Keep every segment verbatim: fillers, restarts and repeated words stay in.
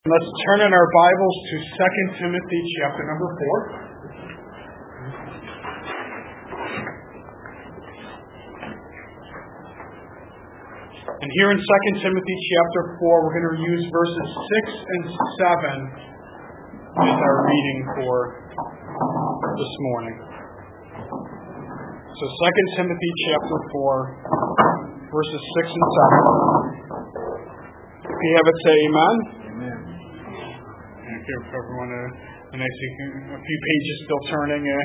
Let's turn in our Bibles to Second Timothy chapter number four. And here in Second Timothy chapter four, we're going to use verses six and seven as our reading for this morning. So Second Timothy chapter four, verses six and seven. If you have it, say amen. Here for everyone, uh, and I see a few pages still turning. Uh,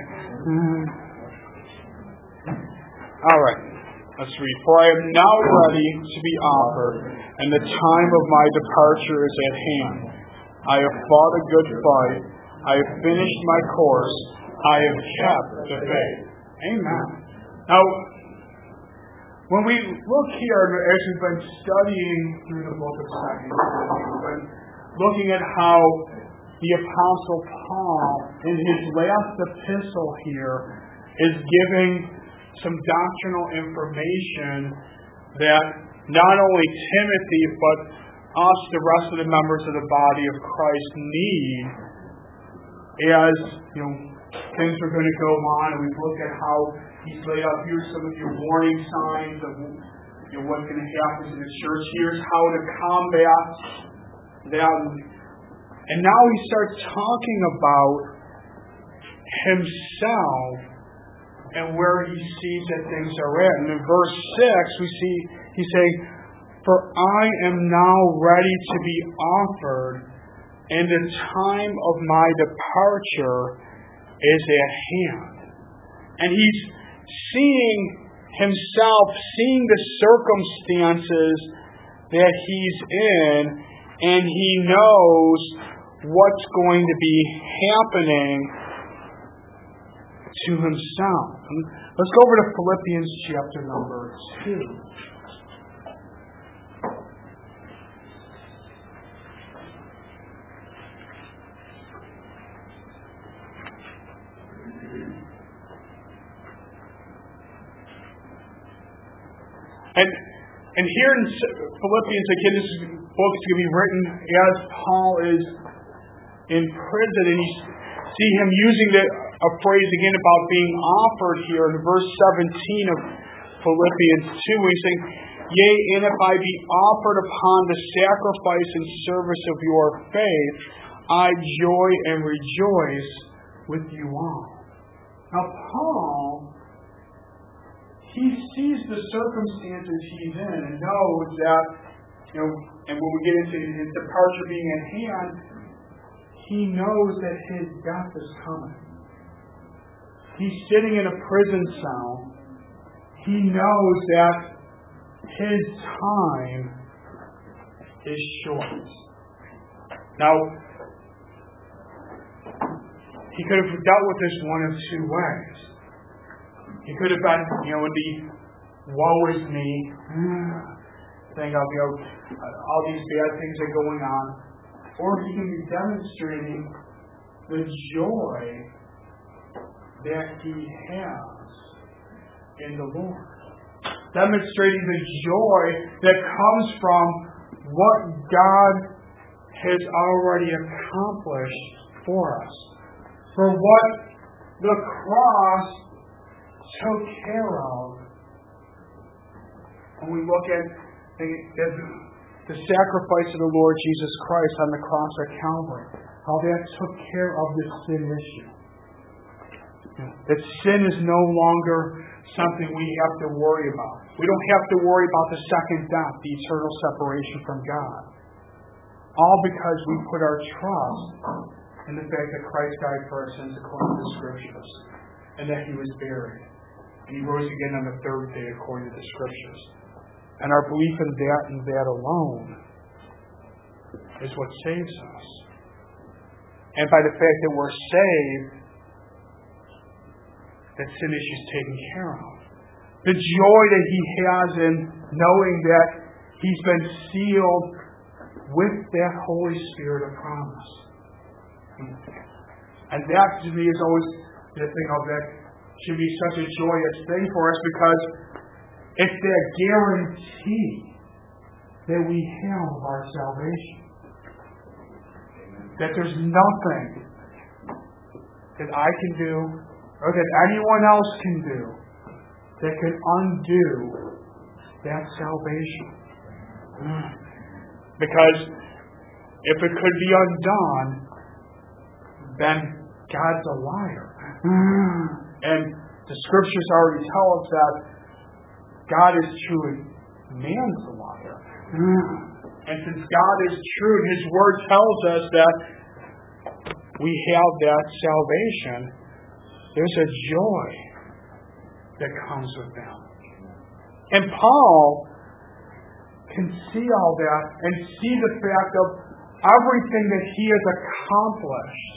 all right, let's read. For I am now ready to be offered, and the time of my departure is at hand. I have fought a good fight. I have finished my course. I have kept the faith. Amen. Now, when we look here, as we've been studying through the book of Second Timothy, we've been looking at how the Apostle Paul, in his last epistle here, is giving some doctrinal information that not only Timothy, but us, the rest of the members of the body of Christ, need as, you know, things are going to go on. And we've looked at how he's laid out here some of your warning signs of, you know, what's going to happen to the church. Here's how to combat that. And now he starts talking about himself and where he sees that things are at. And in verse six, we see he's saying, "For I am now ready to be offered, and the time of my departure is at hand." And he's seeing himself, seeing the circumstances that he's in, and he knows what's going to be happening to himself. Let's go over to Philippians chapter number two. And and here in Philippians, again, this book is going to be written as Paul is in prison, and you see him using the, a phrase again about being offered here in verse seventeen of Philippians two. He's saying, "Yea, and if I be offered upon the sacrifice and service of your faith, I joy and rejoice with you all." Now, Paul, he sees the circumstances he's in and knows that, you know, and when we get into his departure being at hand, he knows that his death is coming. He's sitting in a prison cell. He knows that his time is short. Now, he could have dealt with this one of two ways. He could have been, you know, in the woe is me thing of, you know, all these bad things are going on. Or he can be demonstrating the joy that he has in the Lord. Demonstrating the joy that comes from what God has already accomplished for us. For what the cross took care of. When we look at the, the The sacrifice of the Lord Jesus Christ on the cross at Calvary, how that took care of the sin issue. That sin is no longer something we have to worry about. We don't have to worry about the second death, the eternal separation from God. All because we put our trust in the fact that Christ died for our sins according to the Scriptures, and that He was buried, and He rose again on the third day according to the Scriptures. And our belief in that and that alone is what saves us. And by the fact that we're saved, that sin issue is taken care of. The joy that he has in knowing that he's been sealed with that Holy Spirit of promise. And that to me is always the thing of that should be such a joyous thing for us, because it's that guarantee that we have of our salvation. that there's nothing that I can do or that anyone else can do that can undo that salvation. Because if it could be undone, then God's a liar. And the Scriptures already tell us that God is true and man's a liar. And since God is true and His Word tells us that we have that salvation, there's a joy that comes with that. And Paul can see all that and see the fact of everything that he has accomplished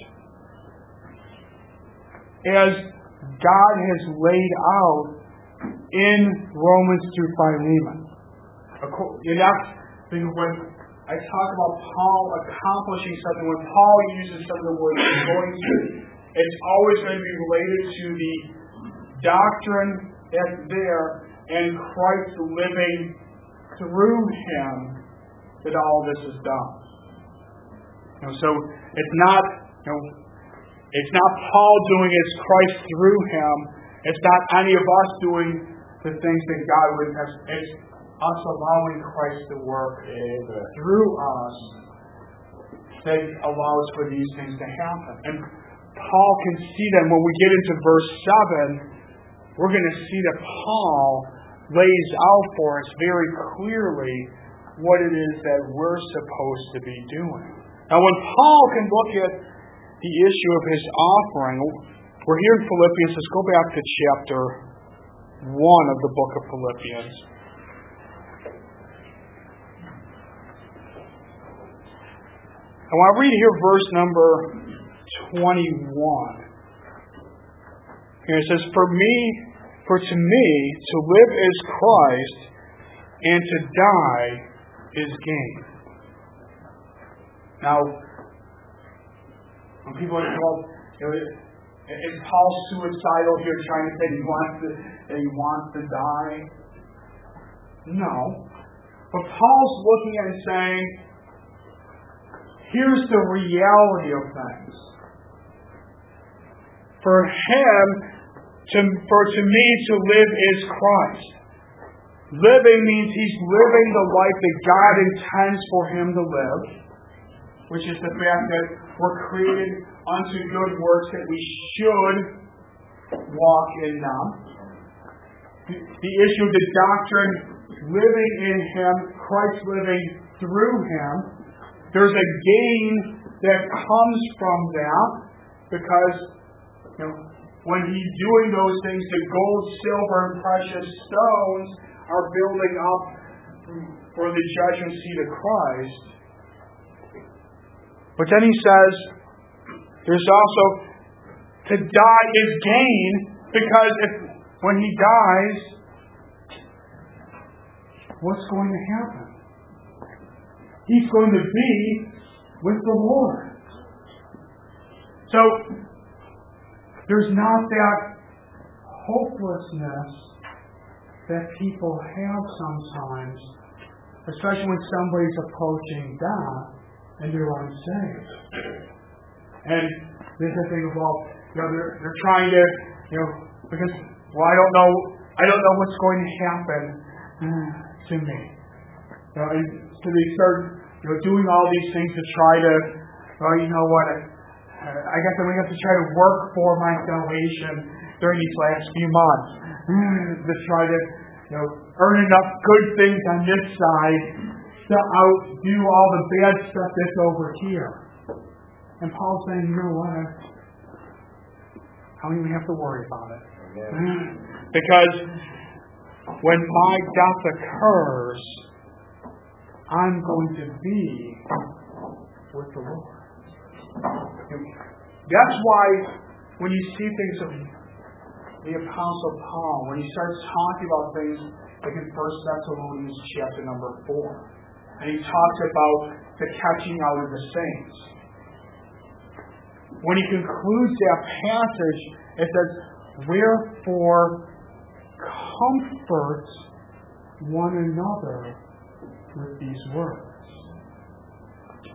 as God has laid out in Romans through Philemon. The next thing, when I talk about Paul accomplishing something, when Paul uses some of the words he's going to, it's always going to be related to the doctrine that's there and Christ living through him that all this is done. You know, so it's not, you know, it's not Paul doing it, it's Christ through him. It's not any of us doing the things that God would have. It's us allowing Christ to work Amen. Through us that allows for these things to happen. And Paul can see that when we get into verse seven, we're going to see that Paul lays out for us very clearly what it is that we're supposed to be doing. Now, when Paul can look at the issue of his offering, we're here in Philippians. Let's go back to chapter one of the book of Philippians. I want to read here verse number twenty-one. Here it says, For me, for to me, to live is Christ, and to die is gain. Now, when people are told, you know, is Paul suicidal here, trying to say he wants to, that he wants to die? No. But Paul's looking at it and saying, here's the reality of things. For him, to, for to me to live is Christ. Living means he's living the life that God intends for him to live, which is the fact that we're created unto good works that we should walk in them. The, the issue of the doctrine, living in him, Christ living through him, there's a gain that comes from that because, you know, when he's doing those things, the gold, silver, and precious stones are building up for the judgment seat of Christ. But then he says, there's also, to die is gain, because if when he dies, what's going to happen? He's going to be with the Lord. So, there's not that hopelessness that people have sometimes, especially when somebody's approaching death and they're unsaved. And there's a thing about, you know, they're, they're trying to, you know, because, well, I don't know, I don't know what's going to happen to me. You know, and so they start, you know, doing all these things to try to, well, you know what, I, I guess I'm going to have to try to work for my salvation during these last few months to try to, you know, earn enough good things on this side to outdo all the bad stuff that's over here. And Paul's saying, you know what? I don't even have to worry about it. Amen. Because when my death occurs, I'm going to be with the Lord. That's why when you see things of the Apostle Paul, when he starts talking about things like in First Thessalonians chapter number four, and he talks about the catching out of the saints. When he concludes that passage, it says, Wherefore comfort one another with these words.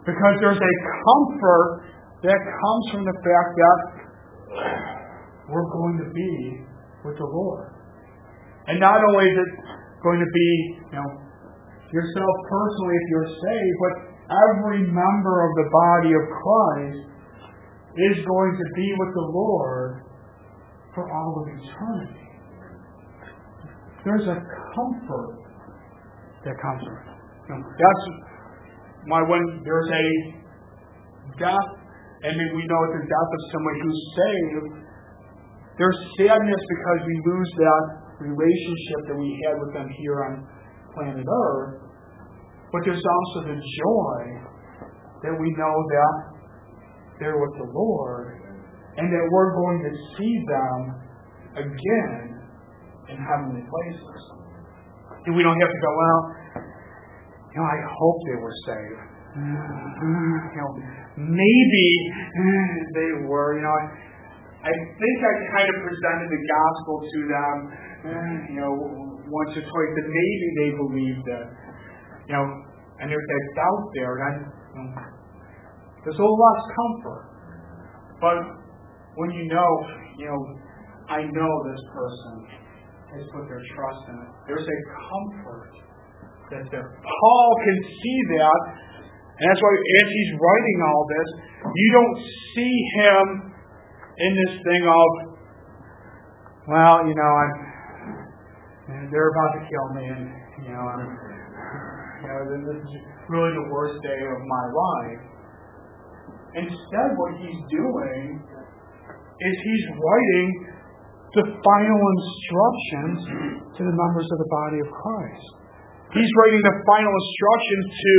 Because there's a comfort that comes from the fact that we're going to be with the Lord. And not only is it going to be, you know, yourself personally if you're saved, but every member of the body of Christ is going to be with the Lord for all of eternity. There's a comfort that comes from it. You know, that's why when there's a death, and then we know it's the death of somebody who's saved, there's sadness because we lose that relationship that we had with them here on planet Earth. But there's also the joy that we know that they're with the Lord and that we're going to see them again in heavenly places. And we don't have to go, well, you know, I hope they were saved. You know, maybe they were. You know, I think I kind of presented the gospel to them, you know, once or twice, that maybe they believed it. You know, and there's that doubt there, and you know, there's a little less comfort. But when you know, you know, I know this person has put their trust in it, there's a comfort that's there. Paul can see that, and that's why as he's writing all this, you don't see him in this thing of, well, you know, I'm, they're about to kill me, and you know, I'm, you know, this is really the worst day of my life. Instead, what he's doing is he's writing the final instructions to the members of the body of Christ. He's writing the final instructions to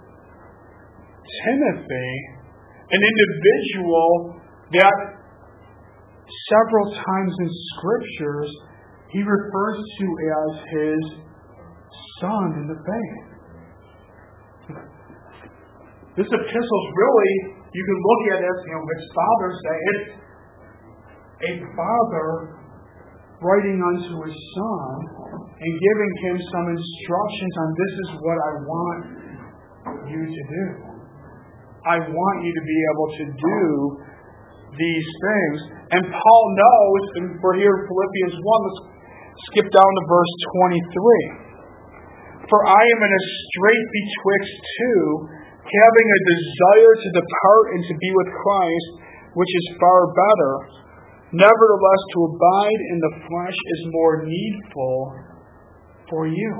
Timothy, an individual that several times in Scriptures he refers to as his son in the faith. This epistle is really, you can look at it as, you know, it's Father's Day. It's a father writing unto his son and giving him some instructions on this is what I want you to do. I want you to be able to do these things. And Paul knows, and we're here in Philippians one, let's skip down to verse twenty-three. For I am in a strait betwixt two, having a desire to depart and to be with Christ, which is far better. Nevertheless, to abide in the flesh is more needful for you.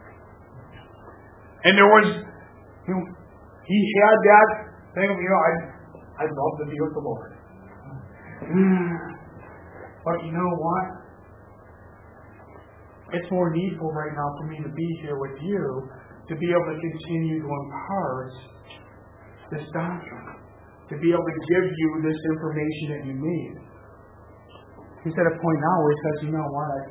And there was, you know, he had that thing of, you know, I'd, I'd love to be with the Lord. But you know what? It's more needful right now for me to be here with you, to be able to continue to impart this doctrine, to be able to give you this information that you need. He's at a point now where he says, you know what, I,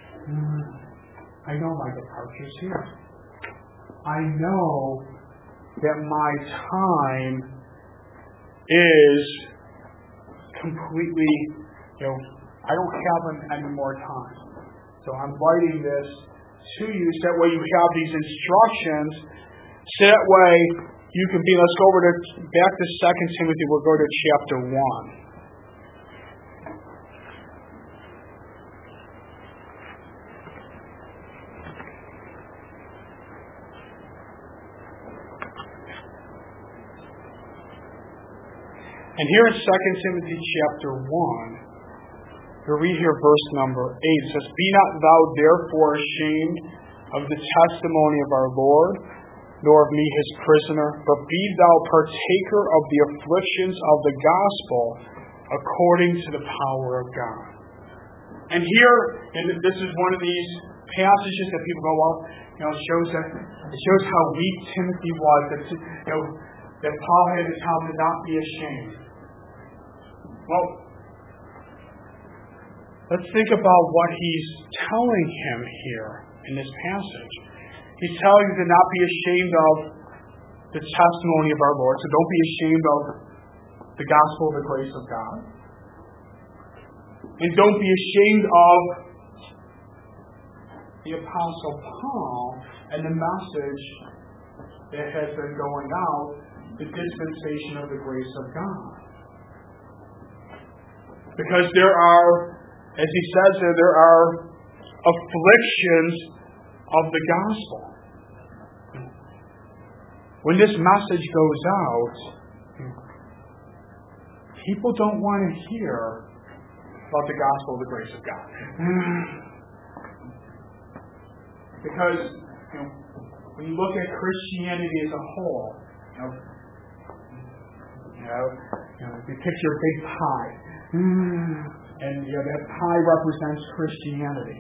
I know my departure's here. I know that my time is completely, you know, I don't have any more time. So I'm writing this to you so that way you have these instructions, so that way you can be, let's go over to, back to Second Timothy, we'll go to chapter one. And here in Second Timothy chapter one, we read here verse number eight. It says, Be not thou therefore ashamed of the testimony of our Lord, nor of me his prisoner, but be thou partaker of the afflictions of the gospel according to the power of God. And here, and this is one of these passages that people go, well, you know, it shows that it shows how weak Timothy was, that you know, that Paul had to tell him to not be ashamed. Well, let's think about what he's telling him here in this passage. He's telling him to not be ashamed of the testimony of our Lord. So don't be ashamed of the gospel of the grace of God. And don't be ashamed of the Apostle Paul and the message that has been going out the dispensation of the grace of God. Because there are, as he says there, there are afflictions of the gospel. When this message goes out, people don't want to hear about the gospel of the grace of God. Because, you know, when you look at Christianity as a whole, you know, you know, you know you picture a big pie, and you know that pie represents Christianity.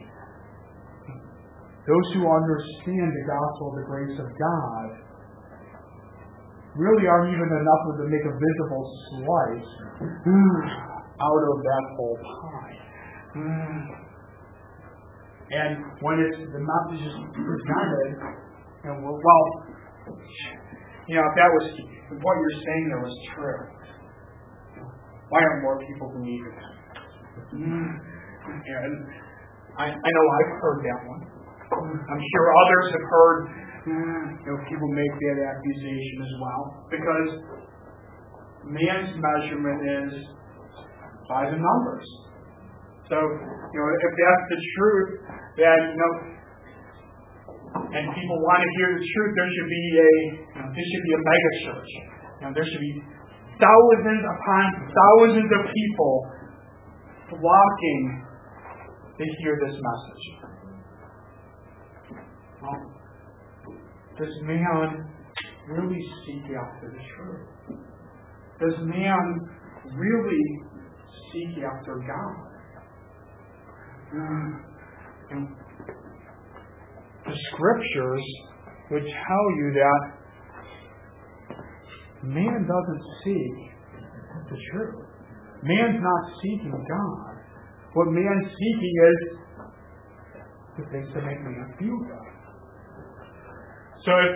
Those who understand the gospel of the grace of God really aren't even enough of to make a visible slice out of that whole pie. And when it's, the message is presented, you know, well, you know, if that was, if what you're saying there was true, why aren't more people believing it? And I, I know I've heard that one. I'm sure others have heard, you know, people make that accusation as well. Because man's measurement is by the numbers. So, you know, if that's the truth, then, you know, and people want to hear the truth, there should be a, you know, there should be a mega church. You know, there should be thousands upon thousands of people flocking to hear this message. Well, does man really seek after the truth? Does man really seek after God? And the scriptures would tell you that man doesn't seek the truth. Man's not seeking God. What man's seeking is the things that make man feel good. So if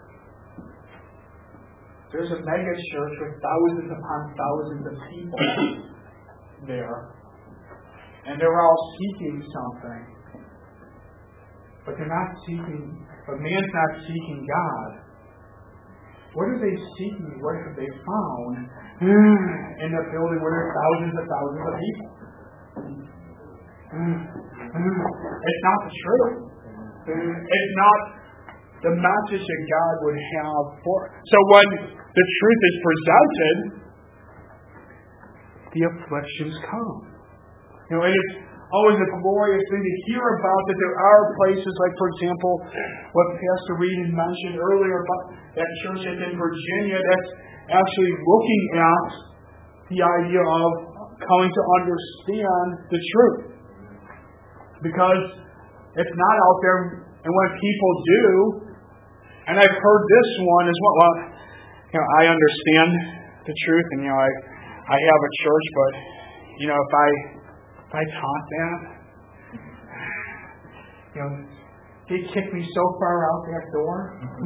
there's a mega church with thousands upon thousands of people there, and they're all seeking something, but they're not seeking, but man's not seeking God. What are they seeking? What have they found in a building where there are thousands and thousands of people? It's not the truth. It's not the message that God would have for it. So when the truth is presented, the afflictions come. You know, it is always a glorious thing to hear about that there are places like, for example, what Pastor Reed had mentioned earlier about that church that's in Virginia that's actually looking at the idea of coming to understand the truth. Because it's not out there, and when people do, and I've heard this one as well, well, you know, I understand the truth, and, you know, I, I have a church, but, you know, if I If I taught that, you know, they'd kick me so far out that door,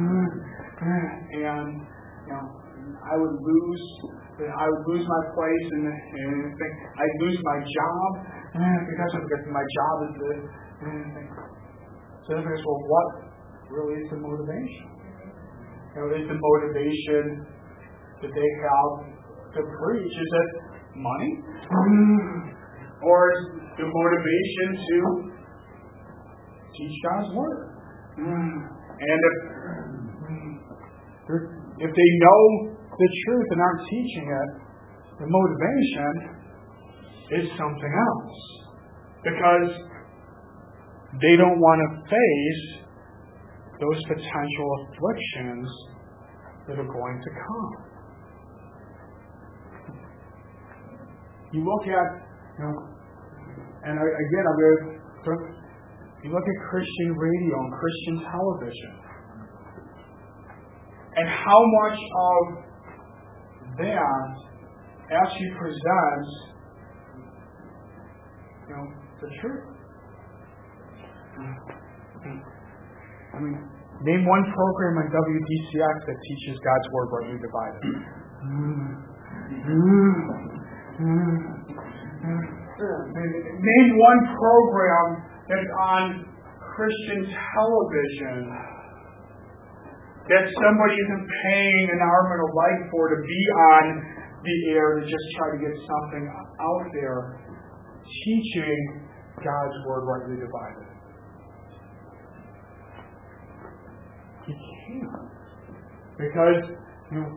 and you know, I would lose, I would lose my place, and, and think I'd lose my job because of because my job is the. So then there's, well, what really is the motivation? You know, is the motivation that they have to preach? Is it money? Or is the motivation to teach God's Word? And if, if they know the truth and aren't teaching it, the motivation is something else. Because they don't want to face those potential afflictions that are going to come. You look at, you know, and I, again, I'm going to, you look at Christian radio and Christian television, and how much of that actually presents, you know, the truth. I mean, name one program on W D C X that teaches God's Word rightly divided. Name one program that's on Christian television that somebody isn't paying an arm and a leg for to be on the air to just try to get something out there. Teaching God's Word rightly divided. He can't. Because, you know,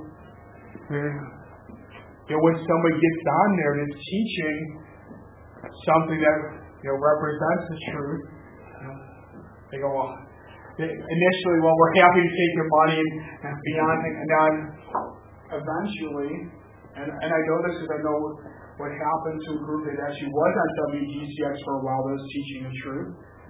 you know, when somebody gets on there and is teaching something that, you know, represents the truth, you know, they go, well, initially, well, we're happy to take your money and, and beyond, and then eventually, and, and I know this because I know what happened to a group that actually was on W G C X for a while that was teaching the truth.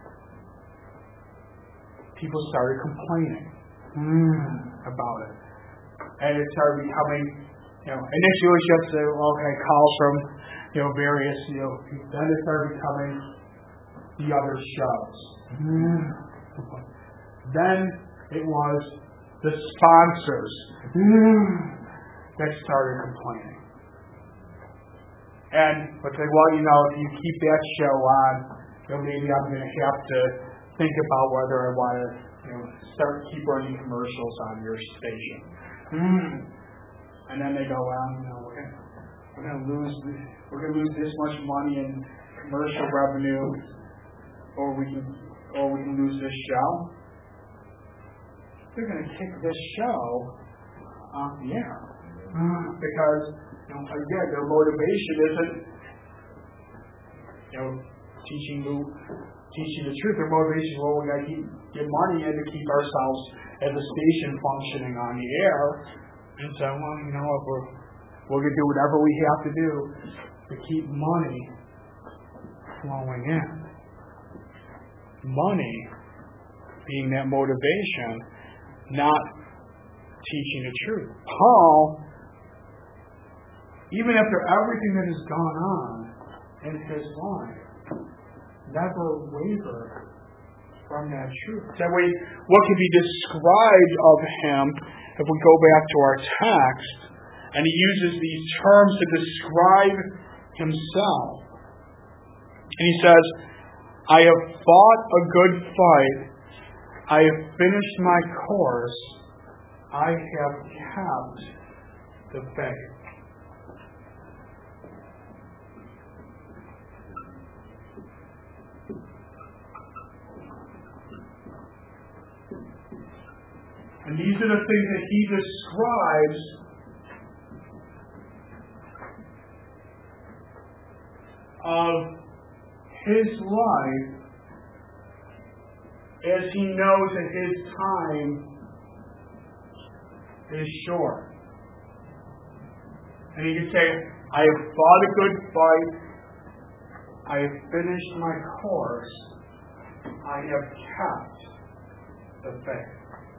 People started complaining mm, about it. And it started becoming, you know, initially it was just, uh, okay, calls from, you know, various, you know, then it started becoming the other shows. Mm. Then it was the sponsors mm, that started complaining. And but say, well, you know, if you keep that show on, you know, maybe I'm going to have to think about whether I want to, you know, start keep running commercials on your station. Mm. And then they go, well, you know, we're going we're going to lose we're going to lose this much money in commercial revenue, or we can or we can lose this show. They're going to kick this show off the air mm. because, you know, again, their motivation isn't, you know, teaching the teaching the truth. Their motivation is, well, we got to keep get money in to keep ourselves as a station functioning on the air. And so, well, you know, if we're we're going to do whatever we have to do to keep money flowing in. Money being that motivation, not teaching the truth. Paul, even after everything that has gone on in his life, never wavered from that truth. That way, what can be described of him, if we go back to our text, and he uses these terms to describe himself. And he says, I have fought a good fight. I have finished my course. I have kept the faith. And these are the things that he describes of his life as he knows that his time is short. And he can say, I have fought a good fight. I have finished my course. I have kept the faith.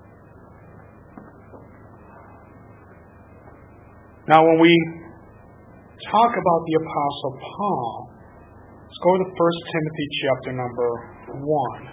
Now, when we talk about the Apostle Paul, let's go to First Timothy chapter number one.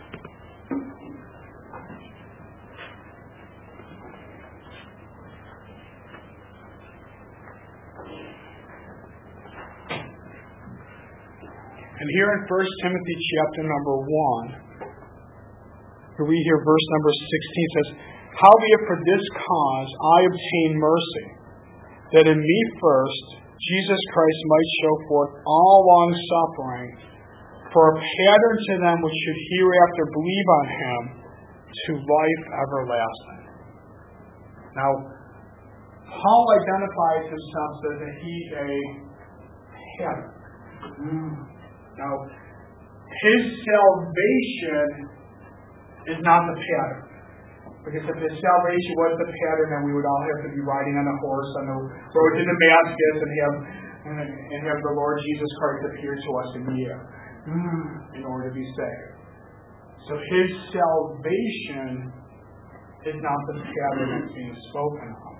And here in First Timothy chapter number one, we read here verse number sixteen says, Howbeit for this cause I obtain mercy, that in me first Jesus Christ might show forth all long suffering, for a pattern to them which should hereafter believe on him to life everlasting. Now, Paul identifies himself as that he's a pattern. Mm. Now, his salvation is not the pattern. Because if his salvation was the pattern, then we would all have to be riding on a horse on the road to Damascus and have and, and have the Lord Jesus Christ appear to us in the air in order to be saved. So his salvation is not the pattern that's being spoken of.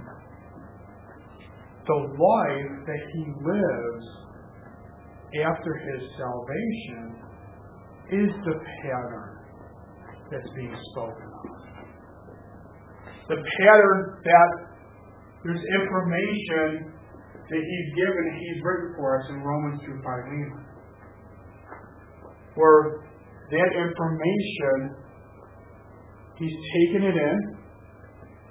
The life that he lives after his salvation is the pattern that's being spoken of. The pattern that there's information that he's given, he's written for us in Romans through Philemon. Where that information, he's taken it in,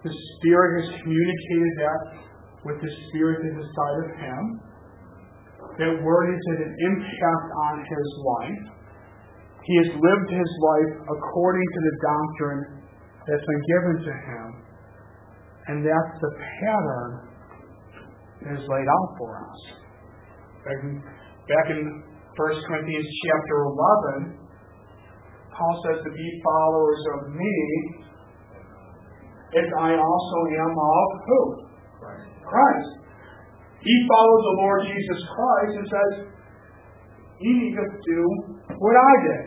The Spirit has communicated that with the Spirit inside of him. That Word has had an impact on his life. He has lived his life according to the doctrine that's been given to him. And that's the pattern that is laid out for us. Back in, back in First Corinthians chapter eleven, Paul says to be followers of me as I also am of who? Christ. Christ. He follows the Lord Jesus Christ and says, you need to do what I did.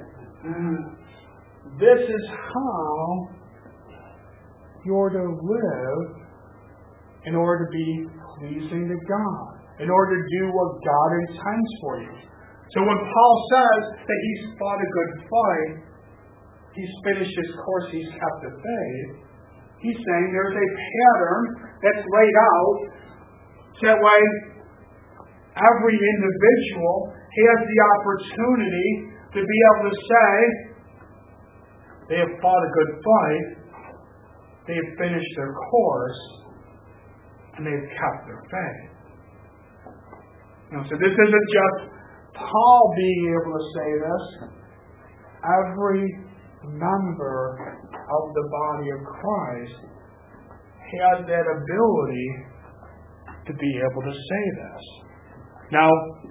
This is how you're to live in order to be pleasing to God, in order to do what God intends for you. So when Paul says that he's fought a good fight, he's finished his course, he's kept the faith, he's saying there's a pattern that's laid out so that way every individual has the opportunity to be able to say, they have fought a good fight, they have finished their course, and they've kept their faith. You know, so this isn't just Paul being able to say this. Every member of the body of Christ has that ability to be able to say this. Now,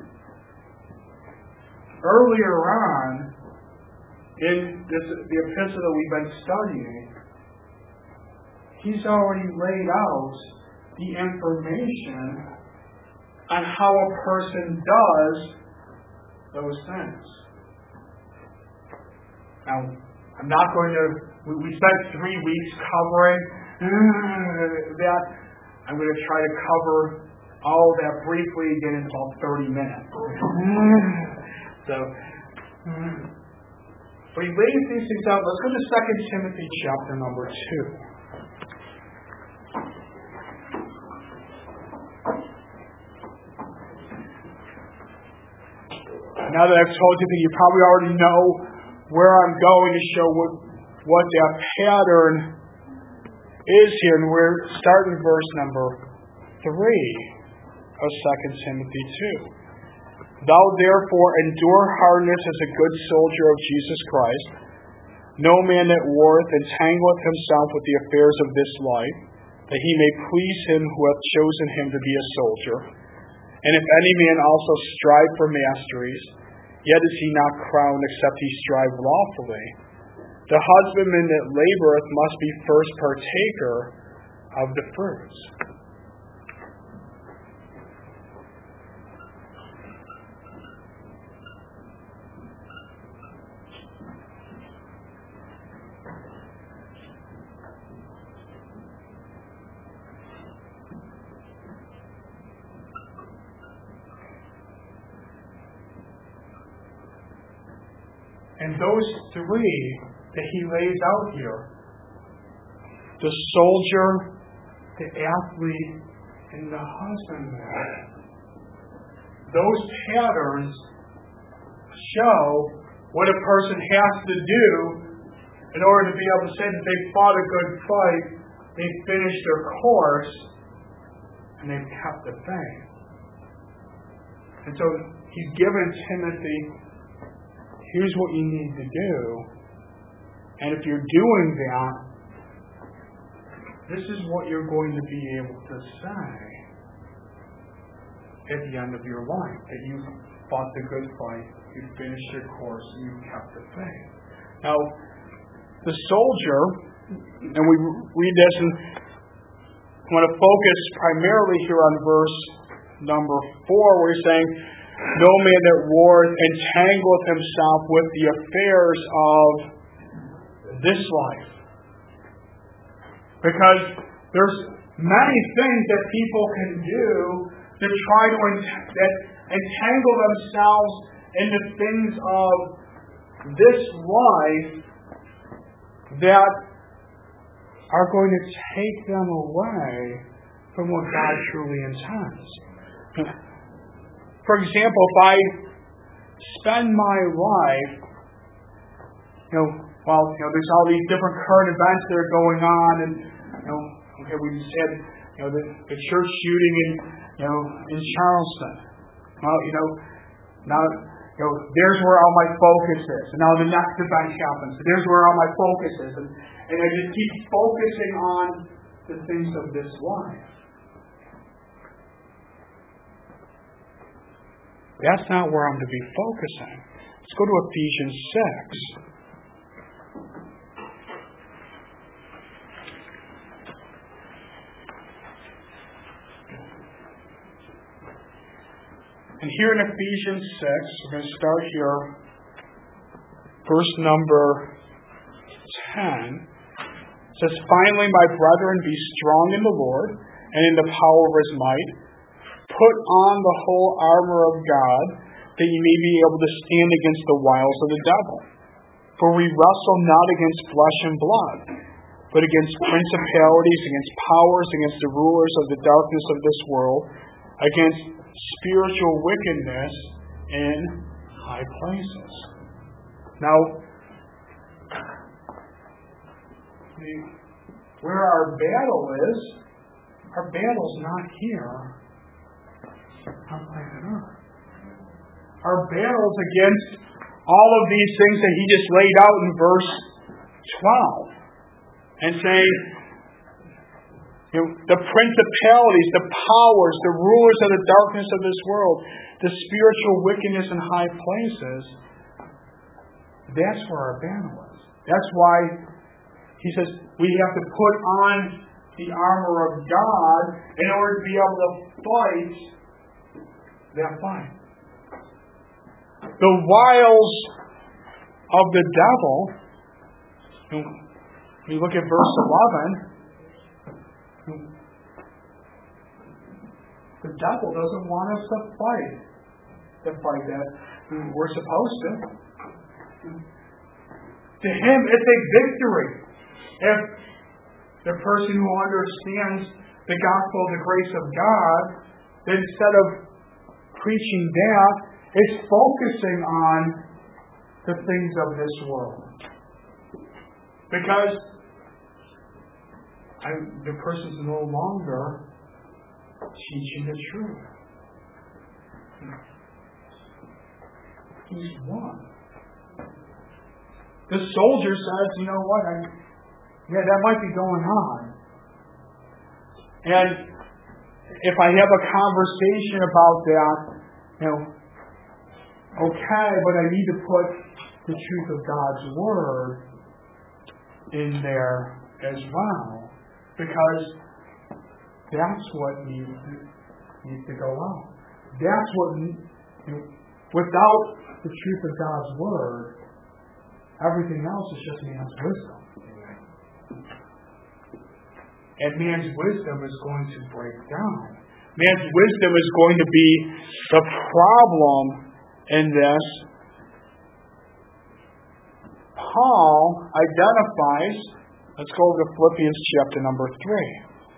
earlier on in this, the epistle that we've been studying, he's already laid out the information on how a person does those things. Now, I'm not going to, we, we spent three weeks covering that. I'm going to try to cover all of that briefly again in about thirty minutes. So, but he lays these things out. Let's go to Second Timothy chapter number two. Now that I've told you that you probably already know where I'm going to show what, what that pattern is here. And we're starting verse number three of Second Timothy two. Thou therefore endure hardness as a good soldier of Jesus Christ. No man that warreth entangleth himself with the affairs of this life, that he may please him who hath chosen him to be a soldier. And if any man also strive for masteries, yet is he not crowned except he strive lawfully. The husbandman that laboureth must be first partaker of the fruits. And those three that he lays out here, the soldier, the athlete, and the husbandman, those patterns show what a person has to do in order to be able to say that they fought a good fight, they finished their course, and they've kept the faith. And so he's given Timothy, here's what you need to do. And if you're doing that, this is what you're going to be able to say at the end of your life. That you fought the good fight, you finished your course, and you kept the faith. Now, the soldier, and we read this, and I want to focus primarily here on verse number four, where he's saying, no man that warreth entangleth himself with the affairs of this life. Because there's many things that people can do to try to ent- that entangle themselves in the things of this life that are going to take them away from what God truly intends. For example, if I spend my life, you know, well, you know, there's all these different current events that are going on, and you know, Okay, we just had, you know, the, the church shooting in, you know, in Charleston. Well, you know, now, you know, there's where all my focus is. And now the next event happens. So there's where all my focus is. And, and I just keep focusing on the things of this life. That's not where I'm to be focusing. Let's go to Ephesians six. And here in Ephesians six, we're going to start here, verse number ten. It says, "Finally, my brethren, be strong in the Lord and in the power of His might. Put on the whole armor of God, that ye may be able to stand against the wiles of the devil. For we wrestle not against flesh and blood, but against principalities, against powers, against the rulers of the darkness of this world, against spiritual wickedness in high places." Now, where our battle is, our battle's not here on planet Earth. Our battle's against all of these things that he just laid out in verse twelve. And say, you know, the principalities, the powers, the rulers of the darkness of this world, the spiritual wickedness in high places, that's where our battle is. That's why he says we have to put on the armor of God in order to be able to fight that fight. The wiles of the devil, you know, when you look at verse eleven, the devil doesn't want us to fight the fight that we're supposed to. To him, it's a victory. If the person who understands the gospel of the grace of God, then instead of preaching that, is focusing on the things of this world. Because I, the person's no longer teaching the truth. He's won. The soldier says, you know what, I, yeah, that might be going on. And if I have a conversation about that, you know, okay, but I need to put the truth of God's Word in there as well. Because that's what needs to, needs to go out. That's what, you know, without the truth of God's Word, everything else is just man's wisdom. And man's wisdom is going to break down. Man's wisdom is going to be the problem in this. Paul identifies, let's go over to Philippians chapter number three.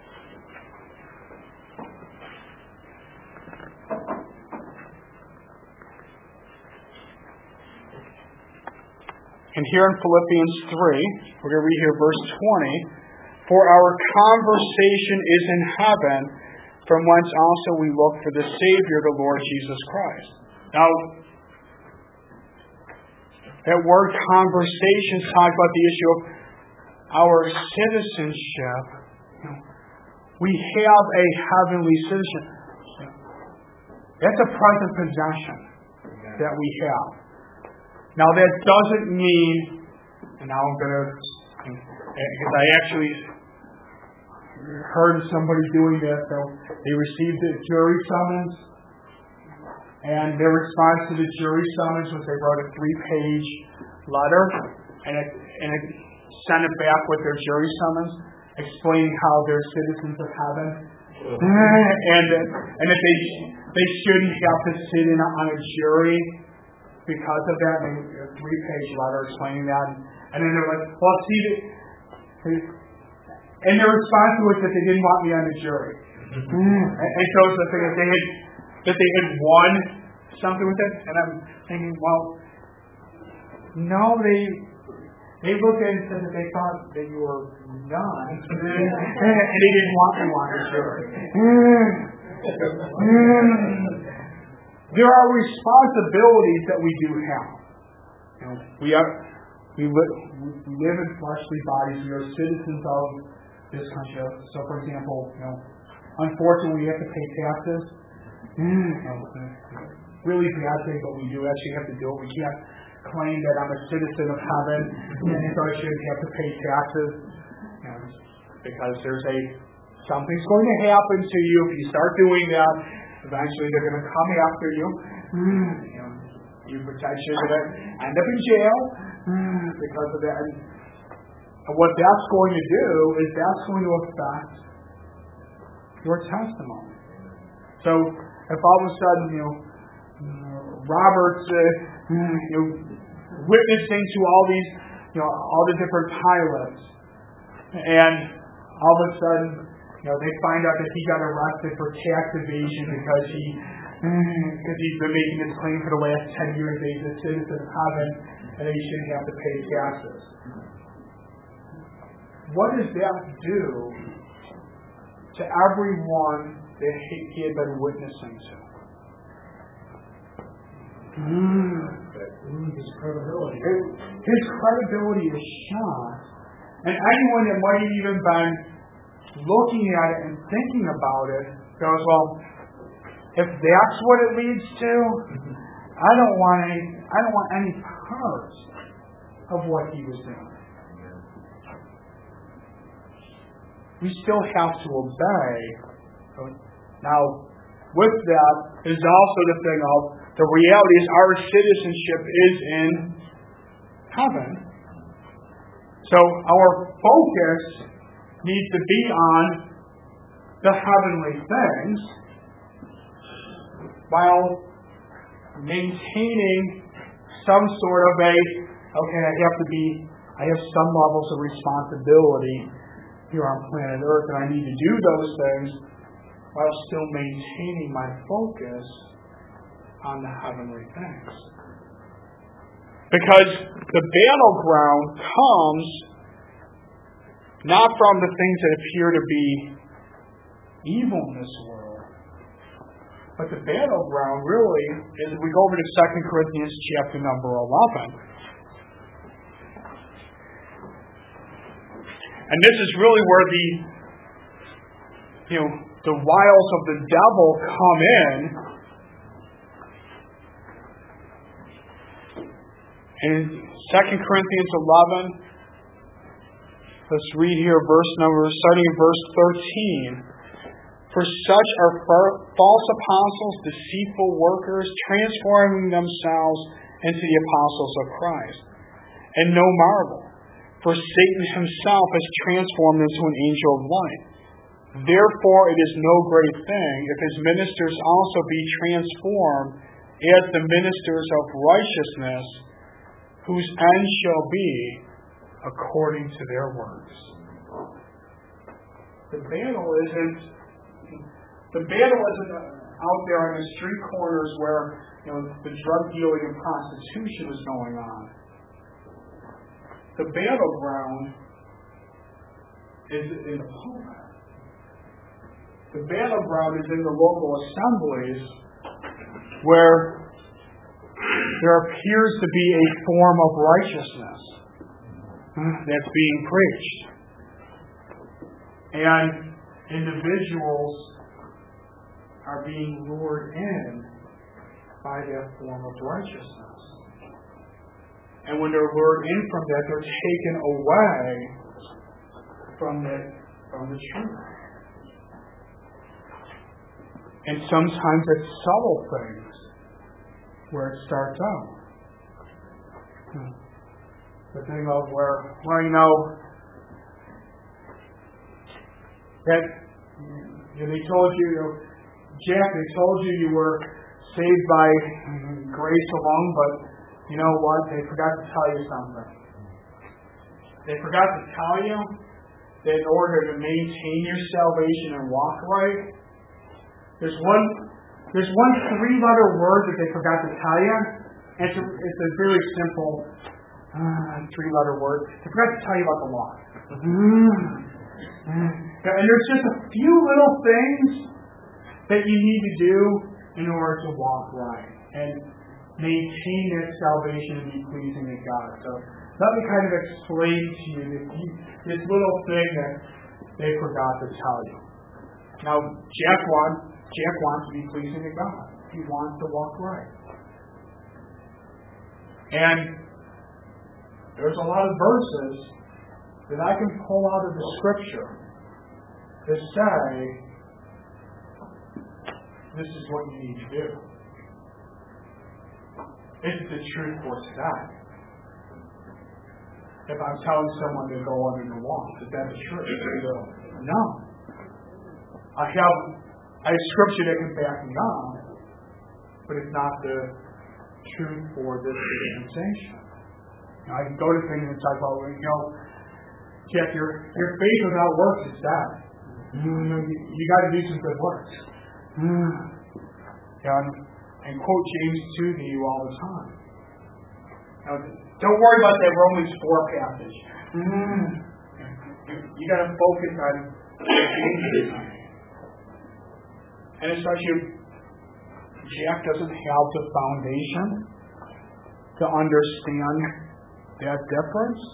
And here in Philippians three, we're going to read here verse twenty. "For our conversation is in heaven, from whence also we look for the Savior, the Lord Jesus Christ." Now, that word conversation talks about the issue of our citizenship. We have a heavenly citizenship. That's a present possession that we have. Now that doesn't mean, and now I'm going to, because I actually heard of somebody doing this, so they received a jury summons, and their response to the jury summons was they wrote a three-page letter, and it, and it sent it back with their jury summons, explaining how they're citizens of heaven, and and that they they shouldn't have to sit in on a jury because of that. And a three-page letter explaining that, and then they're like, "Well, see," they, and their response was that they didn't want me on the jury, and, and so it's the thing that they had that they had won something with it, and I'm thinking, well, no, they They looked at it and said that they thought that you were nuts, and they didn't want you on your jury. There are responsibilities that we do have. You know, we are we live, we live in fleshly bodies. We are citizens of this country. So, for example, you know, unfortunately, we have to pay taxes. You know, really bad thing, but we do actually have to do it. We can't claim that I'm a citizen of heaven, and so I shouldn't have to pay taxes, you know, because there's a something's going to happen to you if you start doing that. Eventually, they're going to come after you. You know, you potentially going to end up in jail because of that. And what that's going to do is that's going to affect your testimony. So, if all of a sudden, you know, Robert's, uh, you know, witnessing to all these, you know, all the different pilots, and all of a sudden, you know, they find out that he got arrested for tax evasion because he, because he's been making this claim for the last ten years that he's a citizen of heaven and that he shouldn't have to pay taxes. What does that do to everyone that he had been witnessing to? Mm. His credibility. His credibility is shot. And anyone that might have even been looking at it and thinking about it goes, well, if that's what it leads to, I don't want any I don't want any part of what he was doing. We still have to obey. Now, with that is also the thing of the reality is our citizenship is in heaven. So our focus needs to be on the heavenly things while maintaining some sort of a, okay, I have to be, I have some levels of responsibility here on planet Earth, and I need to do those things while still maintaining my focus on the heavenly things. Because the battleground comes not from the things that appear to be evil in this world, but the battleground really is, if we go over to Second Corinthians chapter number eleven, and this is really where the, you know, the wiles of the devil come in. In Second Corinthians eleven, let's read here verse number, starting in verse thirteen. For such are false apostles, deceitful workers, transforming themselves into the apostles of Christ. And no marvel, for Satan himself is transformed into an angel of light. Therefore it is no great thing if his ministers also be transformed as the ministers of righteousness, whose end shall be according to their works. The battle isn't the battle isn't out there on the street corners where, you know, the drug dealing and prostitution is going on. The battleground is in the pulpit. The battleground is in the local assemblies where there appears to be a form of righteousness that's being preached. And individuals are being lured in by that form of righteousness. And when they're lured in from that, they're taken away from the, from the truth. And sometimes it's subtle things where it starts out. Hmm. The thing of where, well, you know, that you know, they told you, you know, Jack, they told you you were saved by grace alone, but you know what? They forgot to tell you something. They forgot to tell you that in order to maintain your salvation and walk right, there's one there's one three-letter word that they forgot to tell you. And it's a, it's a very simple Uh, three-letter word. I forgot to tell you about the law. And there's just a few little things that you need to do in order to walk right and maintain that salvation and be pleasing to God. So let me kind of explain to you this, this little thing that they forgot to tell you. Now, Jack wants, Jack wants to be pleasing to God. He wants to walk right. And there's a lot of verses that I can pull out of the Scripture to say, this is what you need to do. This is the truth for today. If I'm telling someone to go under the law, is that the truth? No. I have, I have Scripture that can back me up, but it's not the truth for this dispensation. Now, I can go to things and talk about, you know, Jack, your, your faith without works is dead. You, you, you got to do some good works. And, and quote James two to you all the time. Now, don't worry about that Romans four passage. You, you got to focus on James. And especially, Jack doesn't have the foundation to understand that difference.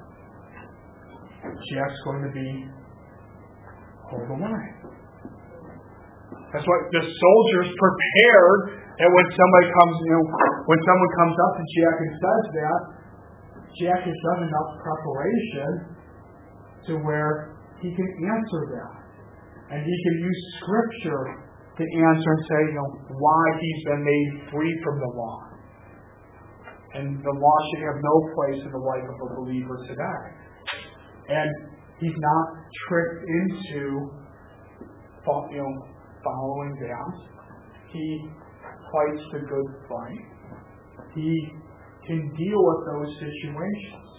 Jack's going to be hold the line. That's what the soldiers prepared. That when somebody comes, you know, when someone comes up to Jack and says that, Jack has done enough preparation to where he can answer that, and he can use Scripture to answer and say, you know, why he's been made free from the law, and the law should have no place in the life of a believer today. And he's not tricked into, you know, following that. He fights the good fight. He can deal with those situations.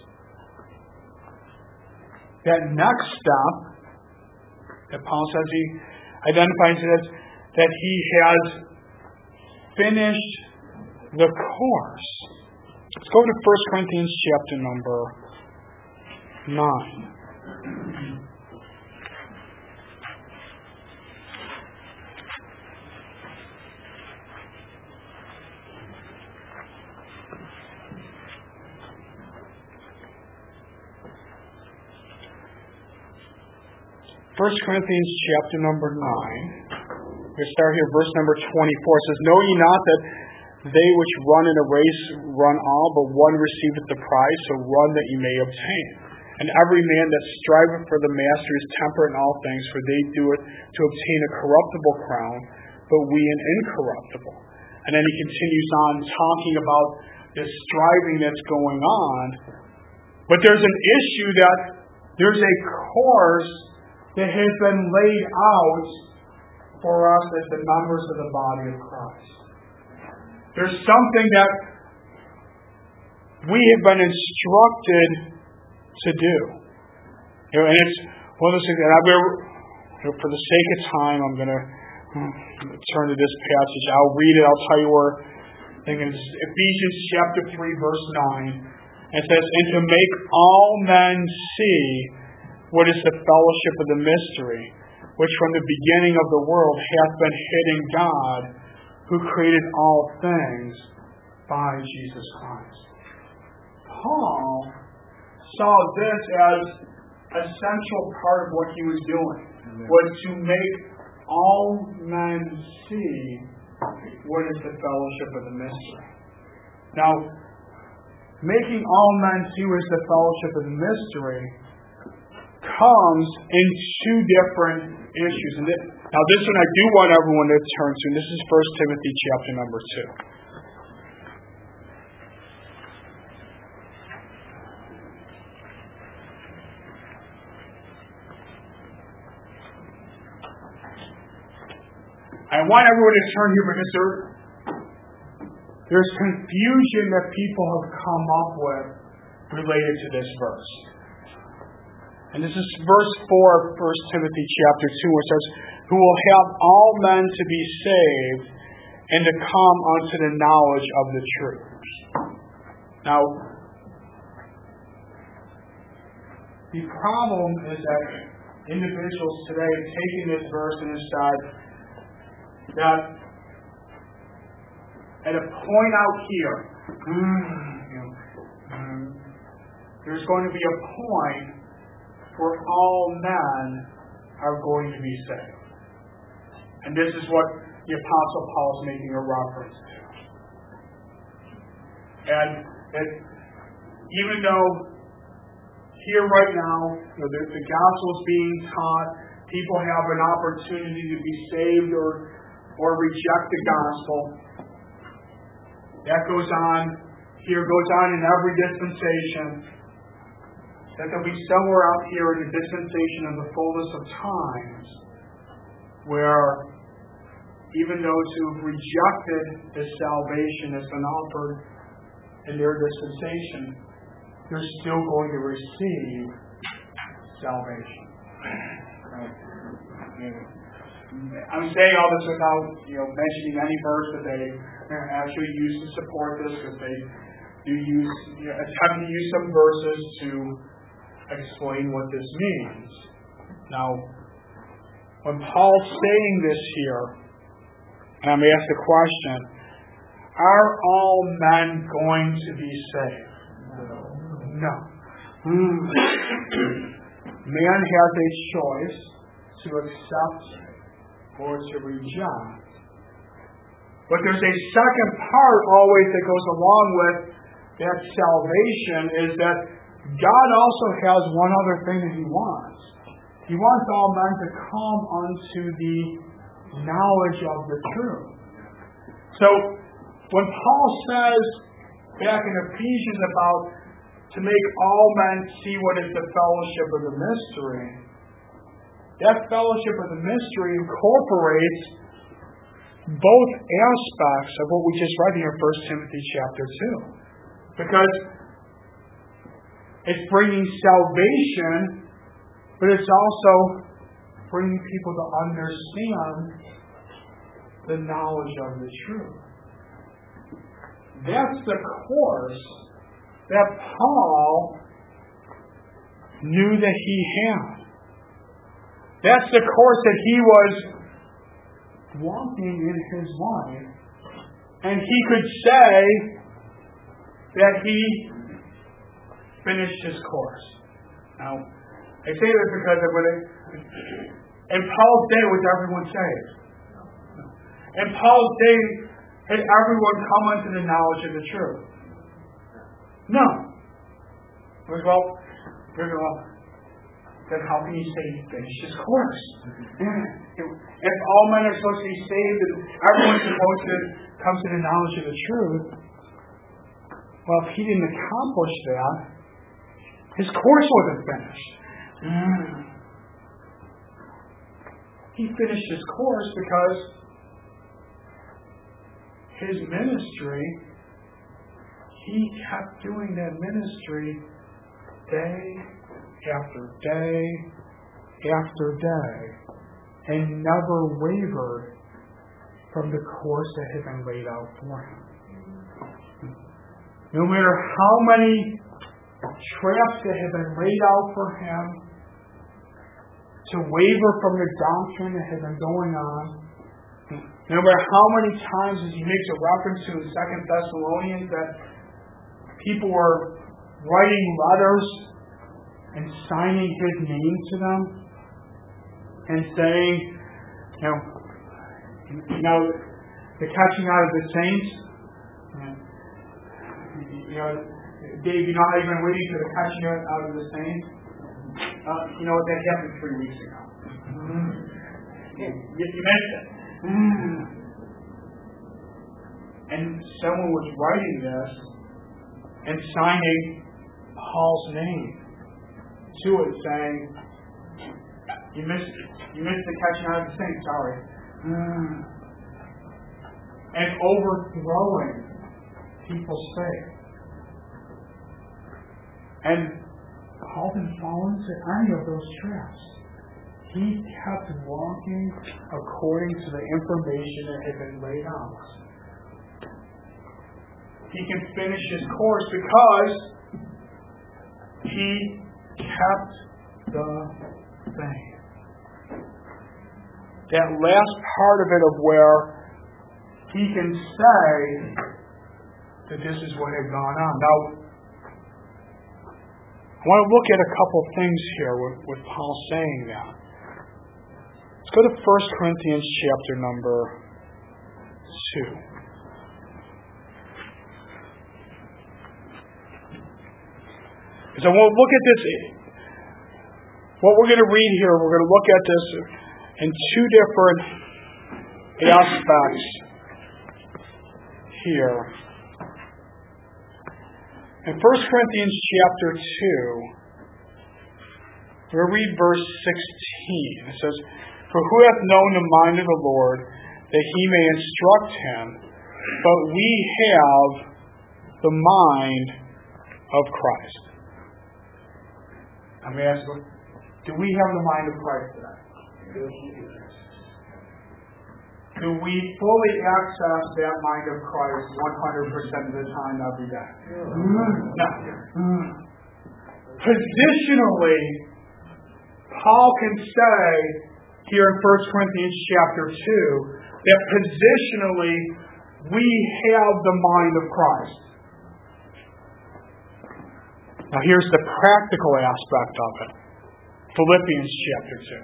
That next step that Paul says he identifies it as that he has finished the course. Let's go to First Corinthians chapter number nine. First Corinthians chapter number nine. We start here, verse number twenty-four. It says, "Know ye not that they which run in a race run all, but one receiveth the prize, so run that ye may obtain. And every man that striveth for the master is temperate in all things, for they do it to obtain a corruptible crown, but we an incorruptible." And then he continues on talking about this striving that's going on. But there's an issue that there's a course that has been laid out for us as the members of the body of Christ. There's something that we have been instructed to do. You know, and it's one of those things that I will, you know, for the sake of time, I'm going to turn to this passage. I'll read it. I'll tell you where. I think it's Ephesians chapter three, verse nine. It says, "And to make all men see what is the fellowship of the mystery, which from the beginning of the world hath been hid in God, who created all things by Jesus Christ." Paul saw this as a central part of what he was doing, Amen. Was to make all men see what is the fellowship of the mystery. Now, making all men see what is the fellowship of the mystery comes in two different issues. And this, now this one I do want everyone to turn to. And this is First Timothy chapter number two. I want everyone to turn here because there, there's confusion that people have come up with related to this verse. And this is verse four of First Timothy chapter two, which says, "Who will have all men to be saved and to come unto the knowledge of the truth." Now, The problem is that individuals today have taken this verse and have said that at a point out here, you know, there's going to be a point where all men are going to be saved. And this is what the Apostle Paul is making a reference to. And it, even though here right now, you know, the, the gospel is being taught, people have an opportunity to be saved or, or reject the gospel. That goes on, here goes on in every dispensation. That there'll be somewhere out here in the dispensation of the fullness of times where even those who've rejected the salvation that's been offered in their dispensation, they're still going to receive salvation. I'm saying all this without, you know, mentioning any verse that they actually use to support this, because they do use, you know, attempt to use some verses to explain what this means. Now, when Paul's saying this here, and I'm asked the question, are all men going to be saved? No. Man has a choice to accept or to reject. But there's a second part always that goes along with that salvation, is that God also has one other thing that He wants. He wants all men to come unto the knowledge of the truth. So, when Paul says back in Ephesians about to make all men see what is the fellowship of the mystery, that fellowship of the mystery incorporates both aspects of what we just read here in First Timothy chapter two. Because it's bringing salvation, but it's also bringing people to understand the knowledge of the truth. That's the course that Paul knew that he had. That's the course that he was walking in his life. And he could say that he finished his course. Now, I say this because of what it, in Paul's day, was everyone saved? In Paul's day, had everyone come unto the knowledge of the truth? No. Well, well, then how can you say he finished his course? If all men are supposed to be saved and everyone's supposed to come to the knowledge of the truth, well, if he didn't accomplish that, his course wasn't finished. He finished his course because his ministry, he kept doing that ministry day after day after day and never wavered from the course that had been laid out for him. No matter how many traps that had been laid out for him to waver from the doctrine that had been going on, no matter how many times, as he makes a reference to in Second Thessalonians, that people were writing letters and signing his name to them and saying, you know, you know, the catching out of the saints. You know, Dave, you know how you've been waiting for the catching out of the saints? Uh, you know what, that happened three weeks ago. Mm-hmm. You, you missed it. Mm. And someone was writing this and signing Paul's name to it, saying, "You missed it. You missed the catching out of the saints. Sorry." Mm. And overthrowing people's faith. And Paul didn't fall into any of those traps. He kept walking according to the information that had been laid out. He can finish his course because he kept the faith. That last part of it of where he can say that this is what had gone on. Now, I want to look at a couple things here with, with Paul saying that. Let's go to First Corinthians chapter number two. So we'll look at this. What we're going to read here, we're going to look at this in two different aspects here. In First Corinthians chapter two, we'll read verse sixteen. It says, "For who hath known the mind of the Lord, that he may instruct him? But we have the mind of Christ." I'm asking, do we have the mind of Christ today? Do we fully access that mind of Christ one hundred percent of the time every day? No. Positionally, Paul can say here in First Corinthians chapter two that positionally we have the mind of Christ. Now here's the practical aspect of it. Philippians chapter two.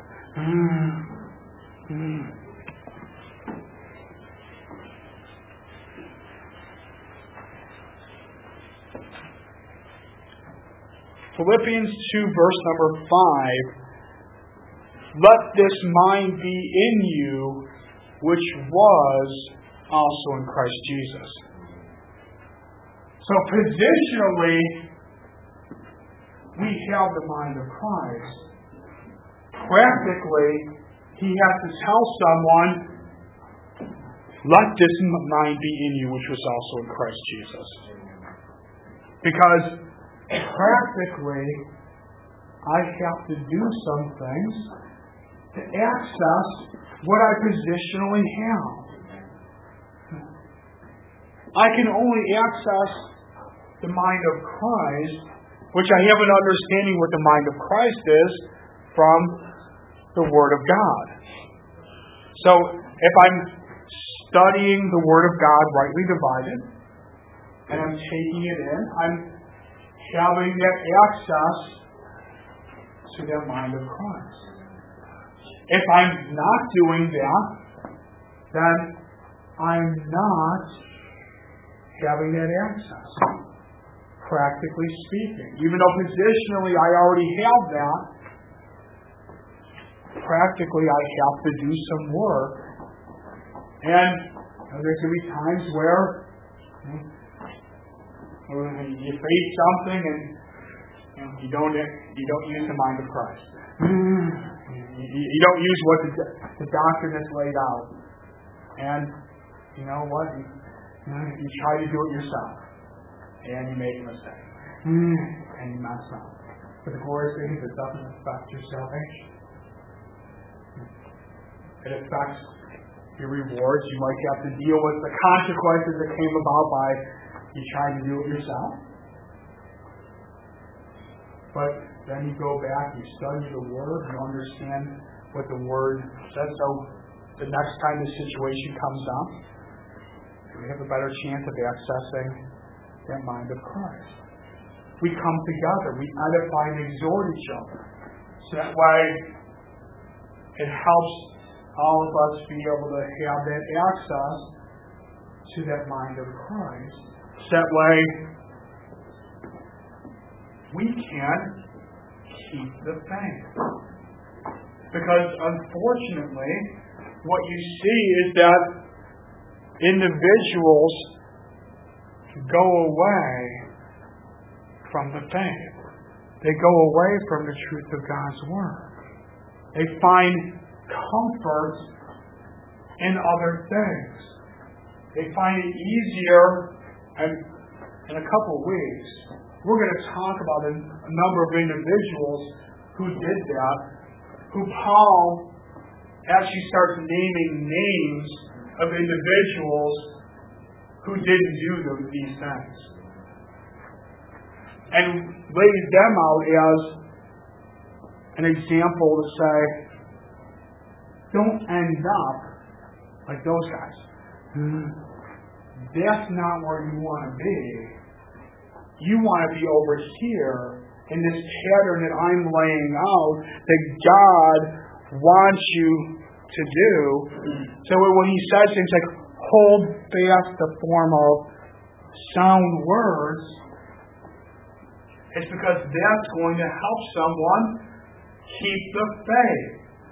Philippians two, verse number five. "Let this mind be in you, which was also in Christ Jesus." So positionally, we have the mind of Christ. Practically, he has to tell someone, "Let this mind be in you, which was also in Christ Jesus." Because practically, I have to do some things to access what I positionally have. I can only access the mind of Christ, which I have an understanding what the mind of Christ is from the Word of God. So, if I'm studying the Word of God rightly divided, and I'm taking it in, I'm having that access to the mind of Christ. If I'm not doing that, then I'm not having that access, practically speaking. Even though positionally I already have that, practically I have to do some work. And there's going to be times where you face something and you, know, you don't you don't use the mind of Christ. You, you don't use what the, the doctrine has laid out. And you know what? You, you, know, you try to do it yourself. And you make a mistake. And you mess up. But the glorious thing is it doesn't affect your salvation. It affects your rewards. You might have to deal with the consequences that came about by you trying to do it yourself. But then you go back, you study the Word, you understand what the Word says. So the next time the situation comes up, we have a better chance of accessing that mind of Christ. We come together, we edify and exhort each other. So that way it helps all of us be able to have that access to that mind of Christ. So that way we can keep the faith. Because unfortunately, what you see is that individuals go away from the faith. They go away from the truth of God's Word. They find comfort in other things. They find it easier, and in a couple of weeks, we're going to talk about a, a number of individuals who did that, who Paul actually starts naming names of individuals who didn't do these things. And lays them out as an example to say, don't end up like those guys. That's not where you want to be. You want to be over here in this pattern that I'm laying out that God wants you to do. So when he says things like, hold fast the form of sound words, it's because that's going to help someone keep the faith.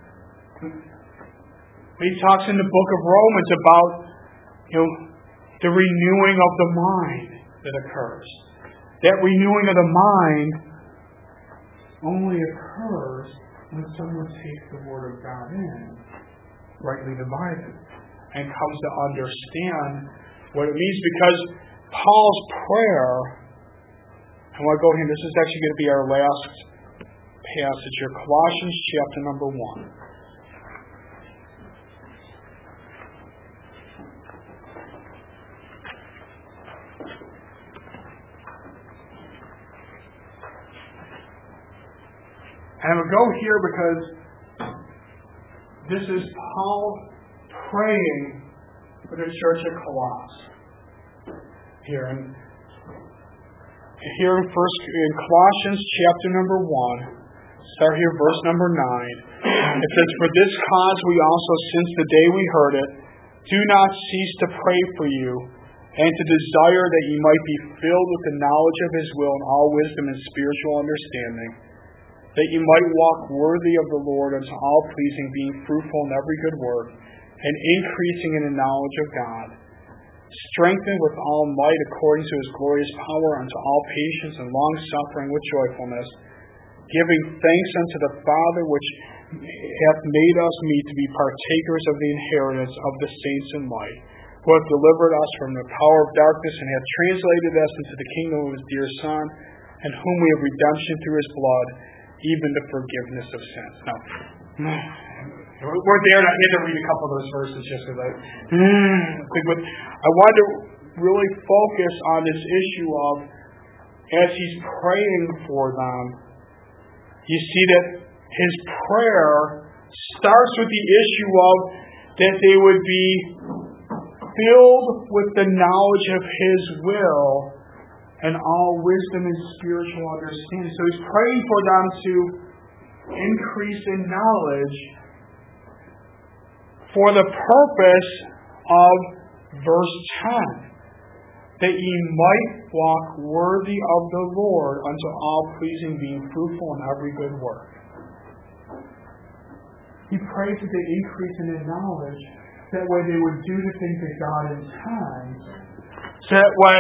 He talks in the book of Romans about, you know, the renewing of the mind that occurs. That renewing of the mind only occurs when someone takes the Word of God in, rightly divided, and comes to understand what it means. Because Paul's prayer, I want to go here, this is actually going to be our last passage here, Colossians chapter number one. And I'm going to go here because this is Paul praying for the church at Colossae. Here in, here in, first, in Colossians chapter number one, start here verse number nine. It says, for this cause we also, since the day we heard it, do not cease to pray for you, and to desire that you might be filled with the knowledge of His will and all wisdom and spiritual understanding, that you might walk worthy of the Lord unto all pleasing, being fruitful in every good work, and increasing in the knowledge of God, strengthened with all might according to His glorious power unto all patience and long-suffering with joyfulness, giving thanks unto the Father which hath made us meet to be partakers of the inheritance of the saints in light, who hath delivered us from the power of darkness and hath translated us into the kingdom of His dear Son, in whom we have redemption through His blood, even the forgiveness of sins. Now, we're there, and I had to read a couple of those verses just because I think, but I wanted to really focus on this issue of, as he's praying for them, you see that his prayer starts with the issue of that they would be filled with the knowledge of His will and all wisdom and spiritual understanding. So he's praying for them to increase in knowledge for the purpose of verse ten, that ye might walk worthy of the Lord unto all pleasing, being fruitful in every good work. He prays that they increase in their knowledge, that way they would do the things that God intends, so that way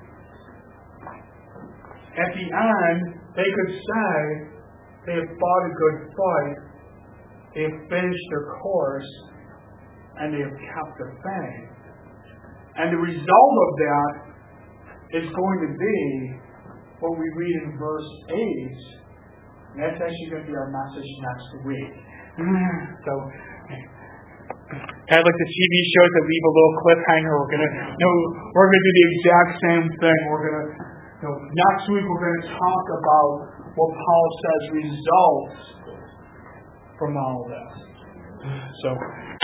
at the end, they could say they have fought a good fight, they have finished their course, and they have kept the faith. And the result of that is going to be what we read in verse eight. And that's actually going to be our message next week. So, kind of like the T V shows that leave a little cliffhanger. We're going to, no, we're going to do the exact same thing. We're going to. So next week we're going to talk about what Paul says results from all of this. So